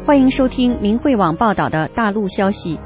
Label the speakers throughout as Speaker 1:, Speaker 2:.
Speaker 1: 欢迎收听明慧网报道的大陆消息。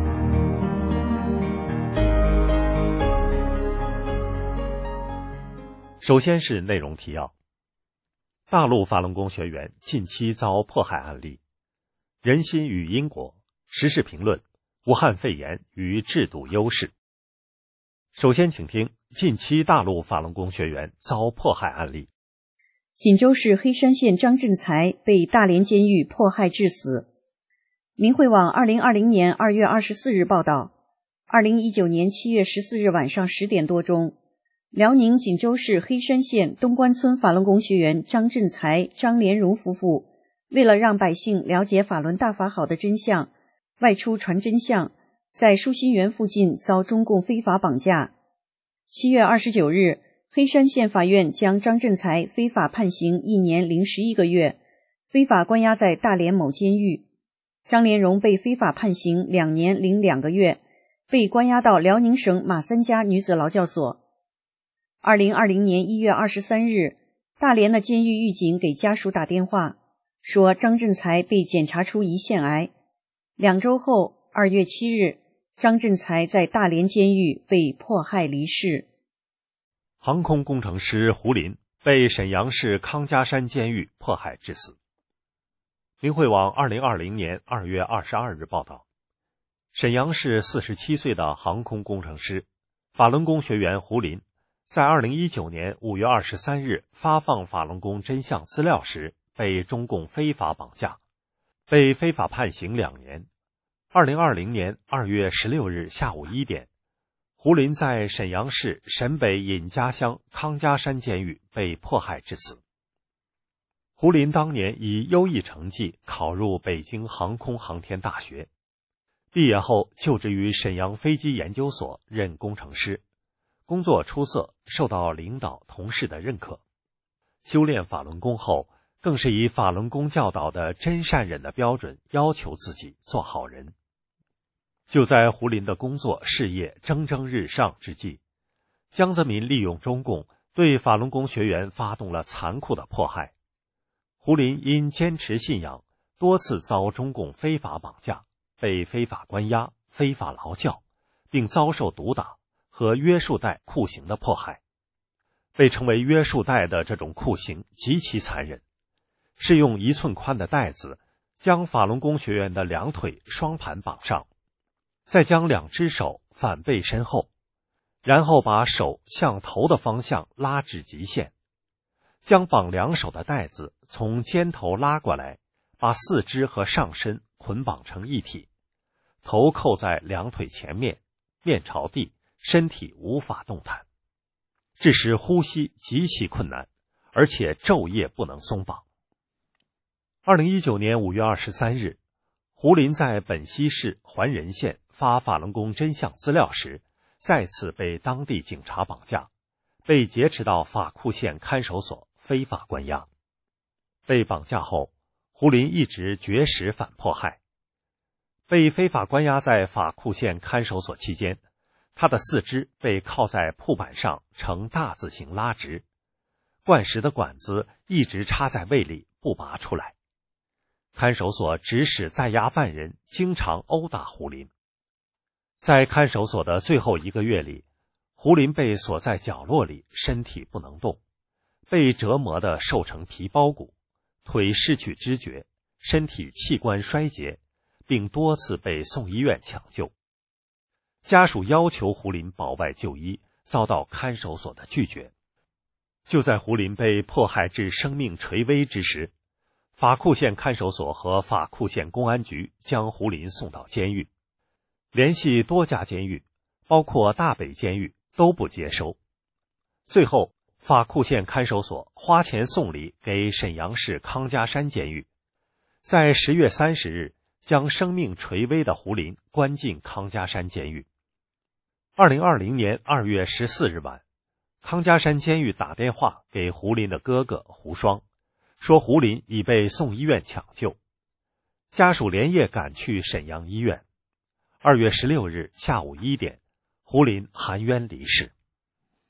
Speaker 2: 首先是内容提要。大陆法轮功学员近期遭迫害案例，人心与因果，时事评论，武汉肺炎与制度优势。首先请听近期大陆法轮功学员遭迫害案例。
Speaker 1: 锦州市黑山县张振才被大连监狱迫害致死。明慧网2020年2月24日报道，2019年7月14日晚上10点多钟，辽宁锦州市黑山县东关村法轮功学员张振才、张连荣夫妇，为了让百姓了解法轮大法好的真相，外出传真相，在舒心园附近遭中共非法绑架。7月29日，黑山县法院将张振才非法判刑1年零11个月，非法关押在大连某监狱。张连荣被非法判刑2年零2个月，被关押到辽宁省马三家女子劳教所。2020年1月23日，大连的监狱狱警给家属打电话，说张振才被检查出胰腺癌。2周后，2月7日，张振才在大连监狱被迫害离世。
Speaker 2: 航空工程师胡林被沈阳市康家山监狱迫害致死。明慧网2020年2月22日报道，沈阳市47岁的航空工程师、法轮功学员胡林，在2019年5月23日发放法轮功真相资料时，被中共非法绑架，被非法判刑2年。2020年2月16日下午1点，胡林在沈阳市沈北尹家乡康家山监狱被迫害致死。胡林当年以优异成绩考入北京航空航天大学，毕业后就职于沈阳飞机研究所任工程师，工作出色，受到领导同事的认可。修炼法轮功后，更是以法轮功教导的真善忍的标准要求自己做好人。就在胡林的工作事业蒸蒸日上之际，江泽民利用中共对法轮功学员发动了残酷的迫害。胡林因坚持信仰，多次遭中共非法绑架，被非法关押、非法劳教，并遭受毒打和约束带酷刑的迫害。被称为约束带的这种酷刑极其残忍，是用1寸宽的带子将法轮功学员的2腿双盘绑上，再将2只手反背身后，然后把手向头的方向拉至极限，将绑2手的带子从肩头拉过来，把4肢和上身捆绑成一体，头扣在2腿前面，面朝地，身体无法动弹，致使呼吸极其困难，而且昼夜不能松绑。2019年5月23日，胡林在本溪市环仁县发法轮功真相资料时，再次被当地警察绑架，被劫持到法库县看守所非法关押。被绑架后，胡林一直绝食反迫害。被非法关押在法库县看守所期间，他的4肢被靠在铺板上呈大字形拉直，灌食的管子一直插在胃里不拔出来。看守所指使在押犯人经常殴打胡林。在看守所的最后1个月里，胡林被锁在角落里，身体不能动，被折磨得瘦成皮包骨，腿失去知觉，身体器官衰竭，并多次被送医院抢救。家属要求胡林保外就医，遭到看守所的拒绝。就在胡林被迫害至生命垂危之时，法库县看守所和法库县公安局将胡林送到监狱，联系多家监狱，包括大北监狱，都不接收。最后，法库县看守所花钱送礼给沈阳市康家山监狱，在10月30日将生命垂危的胡林关进康家山监狱。2020年2月14日晚，康家山监狱打电话给胡林的哥哥胡双，说胡林已被送医院抢救。家属连夜赶去沈阳医院。2月16日下午1点，胡林含冤离世。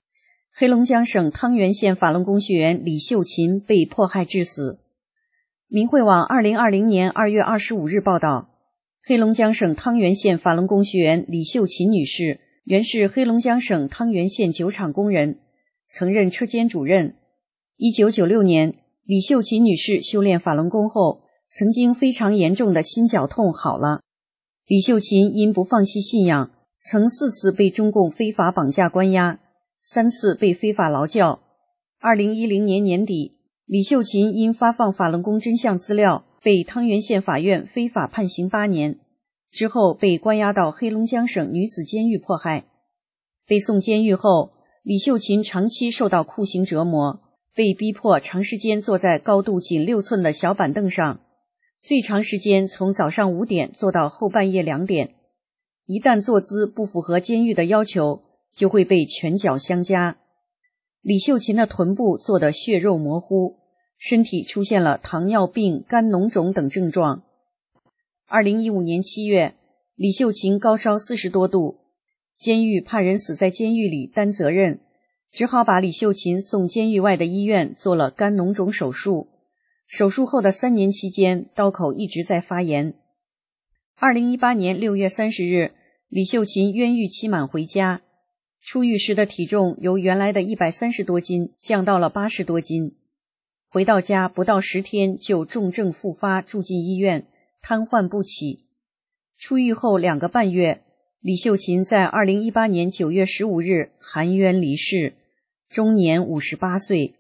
Speaker 1: 黑龙江省汤原县法轮功学员李秀琴被迫害致死。 明慧网2020年2月25日报道，黑龙江省汤原县法轮功学员李秀琴女士原是黑龙江省汤原县酒厂工人，曾任车间主任。1996年，李秀琴女士修炼法轮功后，曾经非常严重的心绞痛好了。李秀琴因不放弃信仰，曾4次被中共非法绑架关押，3次被非法劳教。2010年年底，李秀琴因发放法轮功真相资料，被汤原县法院非法判刑8年，之后被关押到黑龙江省女子监狱迫害。被送监狱后，李秀琴长期受到酷刑折磨，被逼迫长时间坐在高度仅6寸的小板凳上，最长时间从早上5点坐到后半夜2点。一旦坐姿不符合监狱的要求，就会被拳脚相加。李秀琴的臀部做得血肉模糊，身体出现了糖尿病、肝脓肿等症状。2015年7月，李秀琴高烧40多度，监狱怕人死在监狱里担责任，只好把李秀琴送监狱外的医院做了肝脓肿手术。手术后的3年期间，刀口一直在发炎。2018年6月30日，李秀琴冤狱期满回家，出狱时的体重由原来的130多斤降到了80多斤。回到家不到10天就重症复发，住进医院，瘫痪不起。出狱后2个半月，李秀琴在2018年9月15日含冤离世，终年58岁。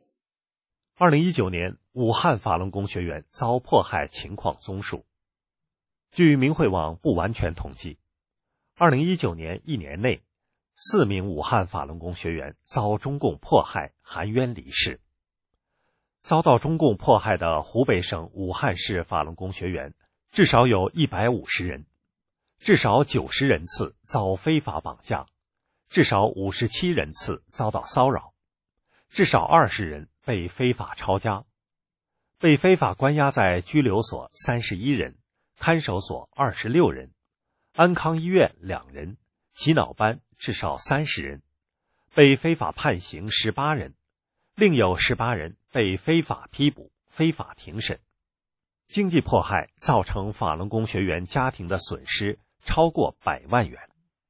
Speaker 2: 2019年，武汉法轮功学员遭迫害情况综述。据明慧网不完全统计，2019年1年内，4名武汉法轮功学员遭中共迫害含冤离世。遭到中共迫害的湖北省武汉市法轮功学员至少有150人，至少90人次遭非法绑架，至少57人次遭到骚扰，至少20人被非法抄家，被非法关押在拘留所31人，看守所26人，安康医院2人，洗脑班至少30人，被非法判刑18人，另有18人被非法批捕、非法庭审。经济迫害造成法轮功学员家庭的损失超过100万元。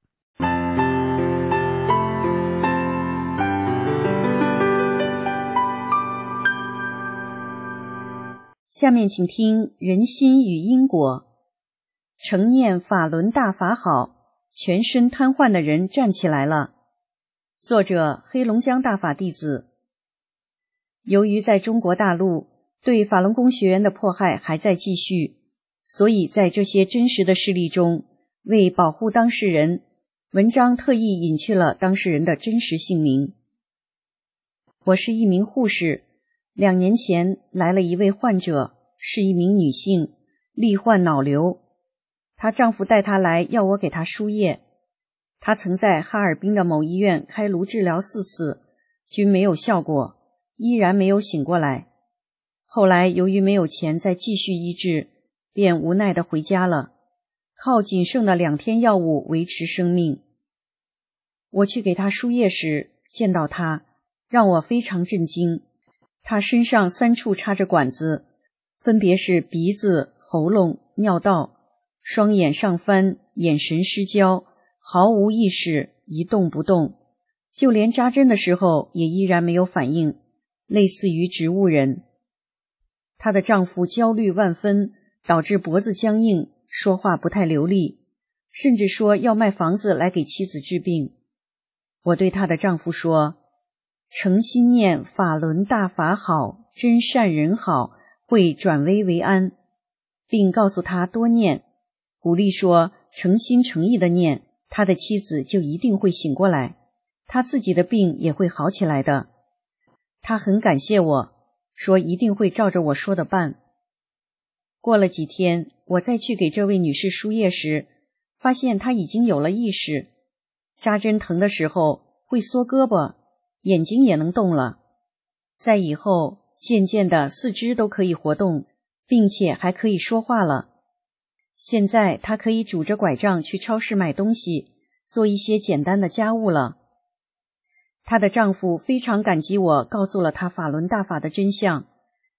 Speaker 1: 下面请听人心与因果。承念法轮大法好，全身瘫痪的人站起来了。作者：黑龙江大法弟子。由于在中国大陆对法轮功学员的迫害还在继续，所以在这些真实的事例中，为保护当事人，文章特意隐去了当事人的真实姓名。我是一名护士，2年前来了一位患者，是一名女性，罹患脑瘤。她丈夫带她来要我给她输液。她曾在哈尔滨的某医院开颅治疗4次，均没有效果，依然没有醒过来。后来由于没有钱再继续医治，便无奈地回家了，靠仅剩的2天药物维持生命。我去给她输液时，见到她，让我非常震惊。她身上3处插着管子，分别是鼻子、喉咙、尿道，双眼上翻，眼神失焦，毫无意识，一动不动，就连扎针的时候也依然没有反应，类似于植物人。她的丈夫焦虑万分，导致脖子僵硬，说话不太流利，甚至说要卖房子来给妻子治病。我对她的丈夫说，诚心念法轮大法好，真善人好，会转危为安，并告诉他多念，鼓励说诚心诚意的念，他的妻子就一定会醒过来，他自己的病也会好起来的。他很感谢我，说一定会照着我说的办。过了几天，我再去给这位女士输液时，发现她已经有了意识，扎针疼的时候会缩胳膊，眼睛也能动了。在以后渐渐的4肢都可以活动，并且还可以说话了。现在她可以拄着拐杖去超市买东西，做一些简单的家务了。她的丈夫非常感激我告诉了她法轮大法的真相，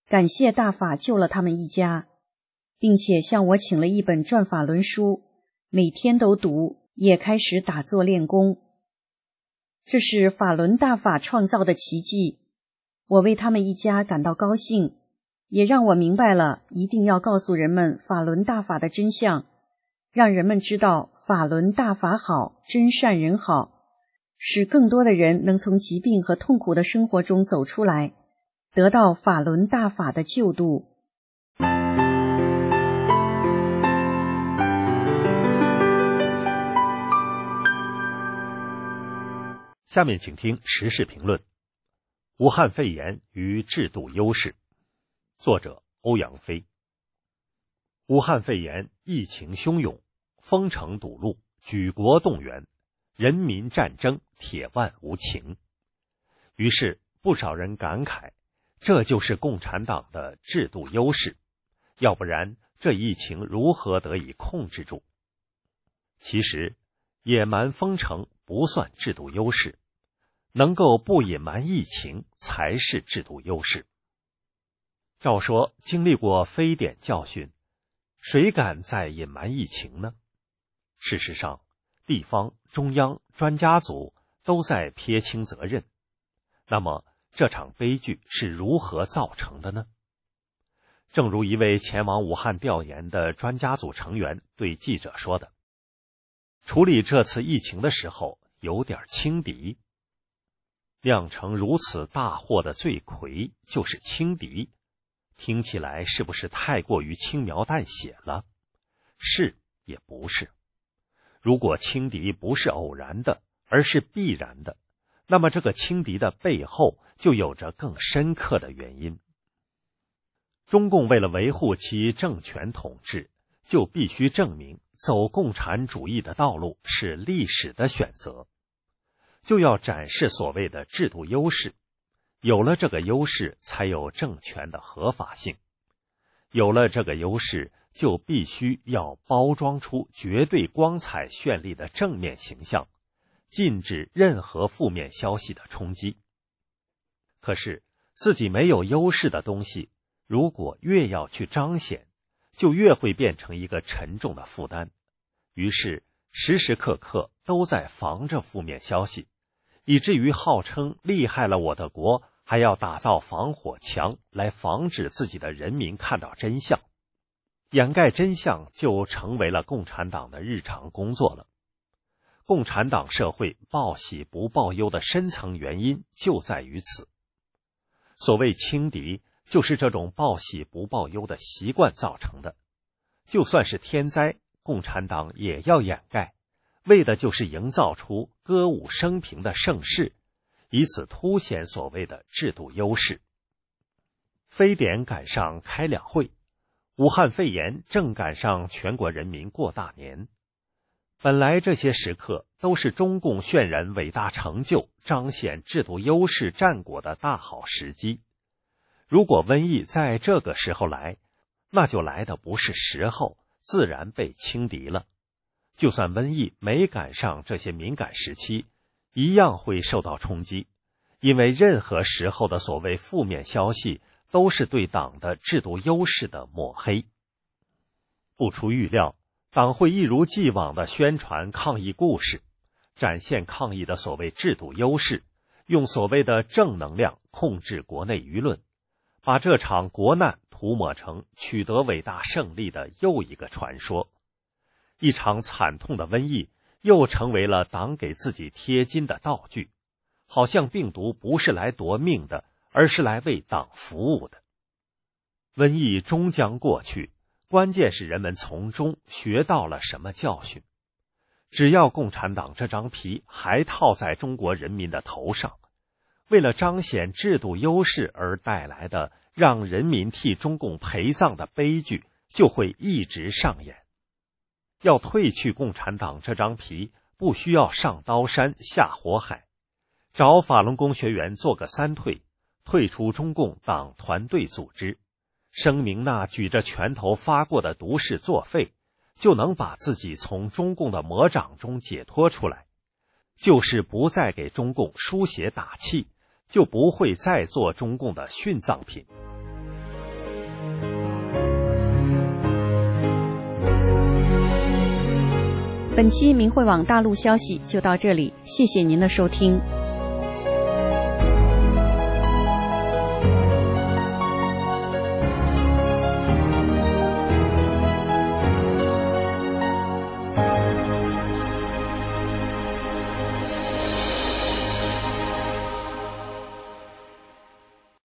Speaker 1: 感谢大法救了他们一家，并且向我请了一本转法轮书，每天都读，也开始打坐练功。这是法轮大法创造的奇迹，我为他们一家感到高兴，也让我明白了一定要告诉人们法轮大法的真相，让人们知道法轮大法好，真善人好，使更多的人能从疾病和痛苦的生活中走出来，得到法轮大法的救度。
Speaker 2: 下面请听时事评论：武汉肺炎与制度优势，作者欧阳飞。武汉肺炎疫情汹涌，封城堵路，举国动员，人民战争，铁腕无情。于是不少人感慨，这就是共产党的制度优势，要不然这疫情如何得以控制住？其实野蛮封城不算制度优势，能够不隐瞒疫情才是制度优势。照说经历过非典教训，谁敢再隐瞒疫情呢？事实上，地方、中央、专家组都在撇清责任。那么这场悲剧是如何造成的呢？正如一位前往武汉调研的专家组成员对记者说的，处理这次疫情的时候有点轻敌。酿成如此大祸的罪魁就是轻敌，听起来是不是太过于轻描淡写了？是也不是。如果轻敌不是偶然的，而是必然的，那么这个轻敌的背后就有着更深刻的原因。中共为了维护其政权统治，就必须证明走共产主义的道路是历史的选择，就要展示所谓的制度优势。有了这个优势，才有政权的合法性。有了这个优势，就必须要包装出绝对光彩绚丽的正面形象，禁止任何负面消息的冲击。可是自己没有优势的东西，如果越要去彰显，就越会变成一个沉重的负担。于是时时刻刻都在防着负面消息，以至于号称厉害了我的国，还要打造防火墙来防止自己的人民看到真相。掩盖真相就成为了共产党的日常工作了。共产党社会报喜不报忧的深层原因就在于此。所谓轻敌，就是这种报喜不报忧的习惯造成的。就算是天灾，共产党也要掩盖，为的就是营造出歌舞升平的盛世，以此凸显所谓的制度优势。非典赶上开两会，武汉肺炎正赶上全国人民过大年。本来这些时刻都是中共渲染伟大成就、彰显制度优势战果的大好时机。如果瘟疫在这个时候来，那就来的不是时候，自然被轻敌了。就算瘟疫没赶上这些敏感时期，一样会受到冲击，因为任何时候的所谓负面消息都是对党的制度优势的抹黑。不出预料，党会一如既往地宣传抗疫故事，展现抗疫的所谓制度优势，用所谓的正能量控制国内舆论，把这场国难涂抹成取得伟大胜利的又一个传说。一场惨痛的瘟疫又成为了党给自己贴金的道具，好像病毒不是来夺命的，而是来为党服务的。瘟疫终将过去，关键是人们从中学到了什么教训。只要共产党这张皮还套在中国人民的头上，为了彰显制度优势而带来的让人民替中共陪葬的悲剧就会一直上演。要褪去共产党这张皮，不需要上刀山下火海，找法轮功学员做个3退，退出中共党团队组织，声明那举着拳头发过的毒誓作废，就能把自己从中共的魔掌中解脱出来。就是不再给中共输血打气，就不会再做中共的殉葬品。
Speaker 1: 本期明慧网大陆消息就到这里，谢谢您的收听。